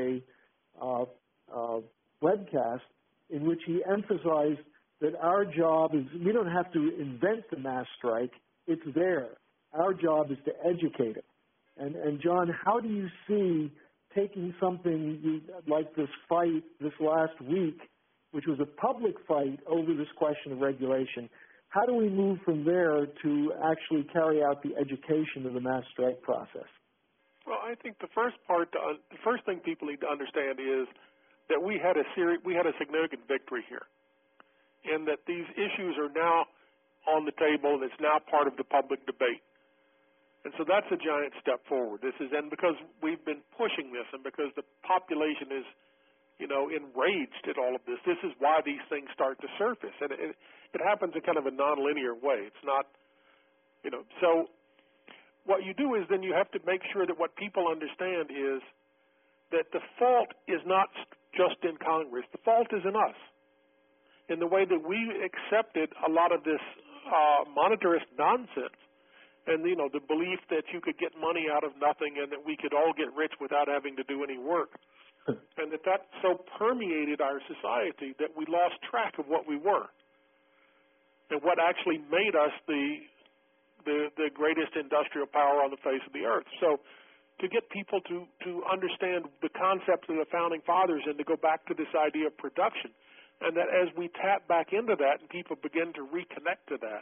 a webcast in which he emphasized that our job is, we don't have to invent the mass strike, it's there. Our job is to educate it. And John, how do you see taking something like this fight this last week, which was a public fight over this question of regulation, how do we move from there to actually carry out the education of the mass strike process? Well, I think the first thing people need to understand is that we had a significant victory here, and that these issues are now on the table and it's now part of the public debate. And so that's a giant step forward. And because we've been pushing this, and because the population is, enraged at all of this, this is why these things start to surface. And it happens in kind of a nonlinear way. It's not, so what you do is then you have to make sure that what people understand is that the fault is not just in Congress. The fault is in us, in the way that we accepted a lot of this monetarist nonsense. And, the belief that you could get money out of nothing and that we could all get rich without having to do any work. And that so permeated our society that we lost track of what we were and what actually made us the greatest industrial power on the face of the earth. So to get people to understand the concepts of the Founding Fathers and to go back to this idea of production, and that as we tap back into that and people begin to reconnect to that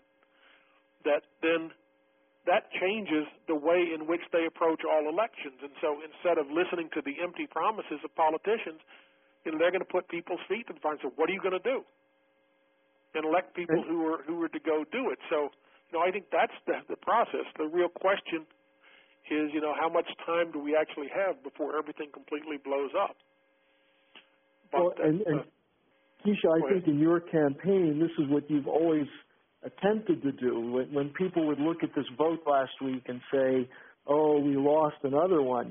then that changes the way in which they approach all elections. And so instead of listening to the empty promises of politicians, they're going to put people's feet to the fire and say, what are you going to do? And elect people who are to go do it. So, I think that's the process. The real question is, how much time do we actually have before everything completely blows up? But, Keisha, I think in your campaign, this is what you've always attempted to do. When people would look at this vote last week and say, oh, we lost another one,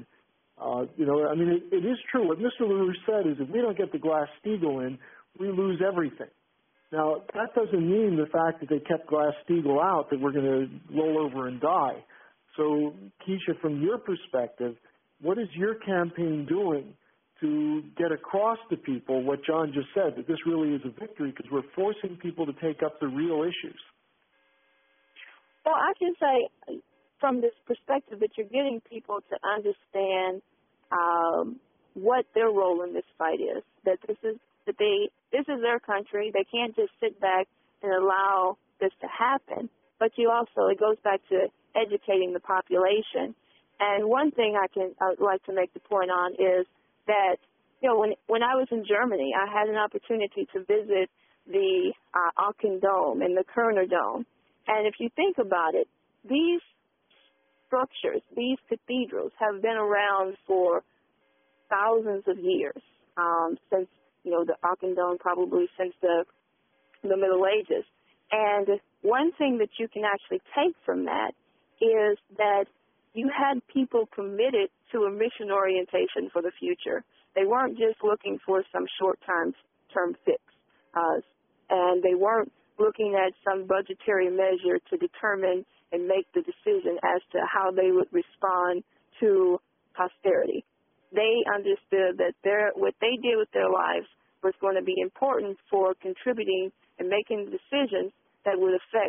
it is true. What Mr. LaRouche said is if we don't get the Glass-Steagall in, we lose everything. Now, that doesn't mean the fact that they kept Glass-Steagall out that we're going to roll over and die. So, Keisha, from your perspective, what is your campaign doing to get across to people what John just said, that this really is a victory because we're forcing people to take up the real issues? Well, I can say from this perspective that you're getting people to understand what their role in this fight is, that this is their country. They can't just sit back and allow this to happen. But it goes back to educating the population. And one thing I'd like to make the point on is that, when I was in Germany, I had an opportunity to visit the Aachen Dome and the Kerner Dome. And if you think about it, these structures, these cathedrals have been around for thousands of years, since, the Aachen Dome probably since the Middle Ages. And one thing that you can actually take from that is that you had people committed to a mission orientation for the future. They weren't just looking for some short-term fix, and they weren't looking at some budgetary measure to determine and make the decision as to how they would respond to posterity. They understood that what they did with their lives was going to be important for contributing and making decisions that would affect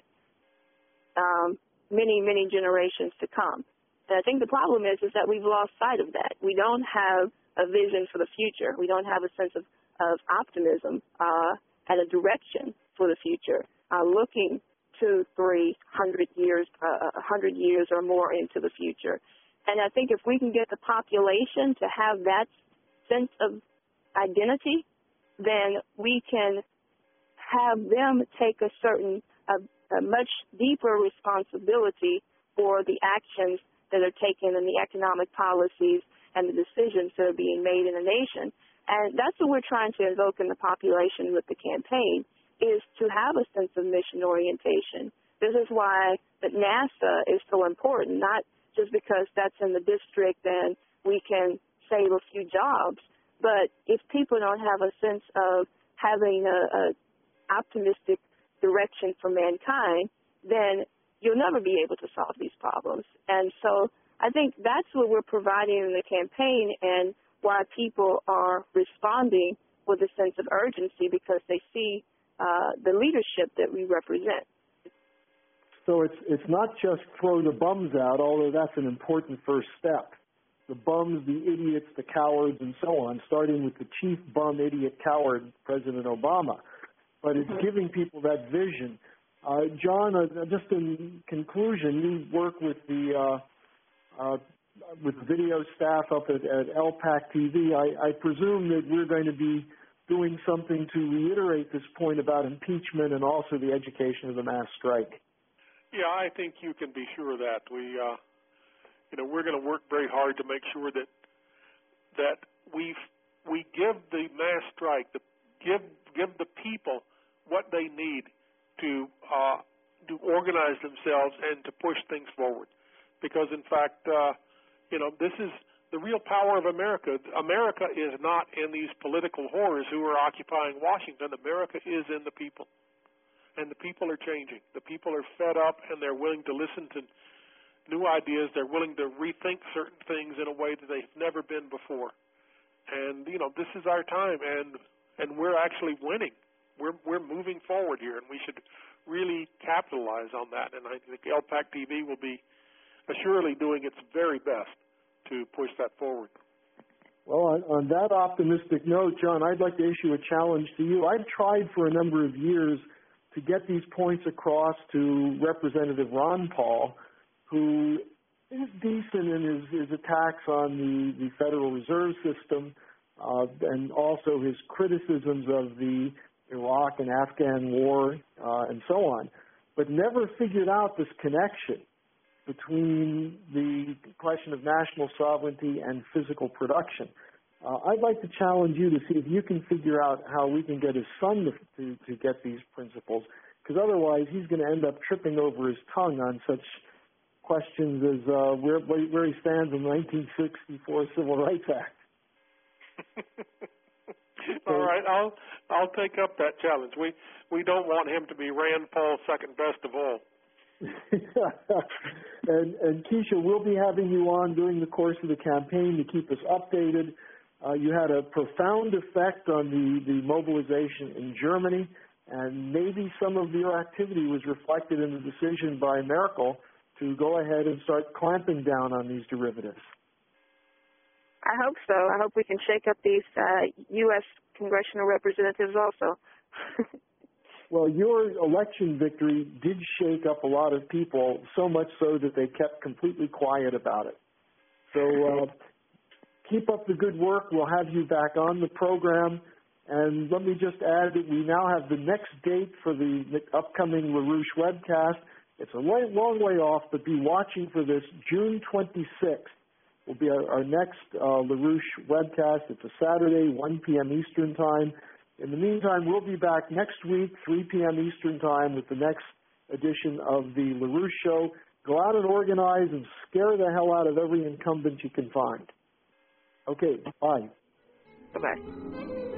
many, many generations to come. And I think the problem is that we've lost sight of that. We don't have a vision for the future. We don't have a sense of optimism and a direction for the future, looking 200, 300 years, 100 years or more into the future. And I think if we can get the population to have that sense of identity, then we can have them take a much deeper responsibility for the actions that are taken and the economic policies and the decisions that are being made in a nation. And that's what we're trying to invoke in the population with the campaign, is to have a sense of mission orientation. This is why that NASA is so important, not just because that's in the district and we can save a few jobs, but if people don't have a sense of having a optimistic direction for mankind, then you'll never be able to solve these problems. And so I think that's what we're providing in the campaign, and why people are responding with a sense of urgency, because they see the leadership that we represent. So it's not just throw the bums out, although that's an important first step. The bums, the idiots, the cowards, and so on, starting with the chief bum, idiot, coward, President Obama. But it's giving people that vision. John, just in conclusion, you work with the video staff up at LPAC TV. I presume that we're going to be doing something to reiterate this point about impeachment and also the education of the mass strike. Yeah, I think you can be sure of that. We're going to work very hard to make sure that we give the mass strike, give the people what they need to organize themselves and to push things forward. Because in fact, this is the real power of America. America is not in these political whores who are occupying Washington. America is in the people. And the people are changing. The people are fed up, and they're willing to listen to new ideas. They're willing to rethink certain things in a way that they've never been before. And, this is our time, and we're actually winning. We're moving forward here, and we should really capitalize on that. And I think LPAC TV will be assuredly doing its very best to push that forward. Well, on that optimistic note, John, I'd like to issue a challenge to you. I've tried for a number of years to get these points across to Representative Ron Paul, who is decent in his attacks on the Federal Reserve System and also his criticisms of the Iraq and Afghan war and so on, but never figured out this connection between the question of national sovereignty and physical production. I'd like to challenge you to see if you can figure out how we can get his son to get these principles, because otherwise he's going to end up tripping over his tongue on such questions as where he stands in the 1964 Civil Rights Act. All right, I'll take up that challenge. We don't want him to be Rand Paul's second best of all. and Keisha, we'll be having you on during the course of the campaign to keep us updated. You had a profound effect on the mobilization in Germany, and maybe some of your activity was reflected in the decision by Merkel to go ahead and start clamping down on these derivatives. I hope so. I hope we can shake up these U.S. congressional representatives also. Well, your election victory did shake up a lot of people, so much so that they kept completely quiet about it. So keep up the good work. We'll have you back on the program. And let me just add that we now have the next date for the upcoming LaRouche webcast. It's a long way off, but be watching for this. June 26th will be our next LaRouche webcast. It's a Saturday, 1 p.m. Eastern Time. In the meantime, we'll be back next week, 3 p.m. Eastern Time, with the next edition of the LaRouche Show. Go out and organize and scare the hell out of every incumbent you can find. Okay, bye. Bye-bye.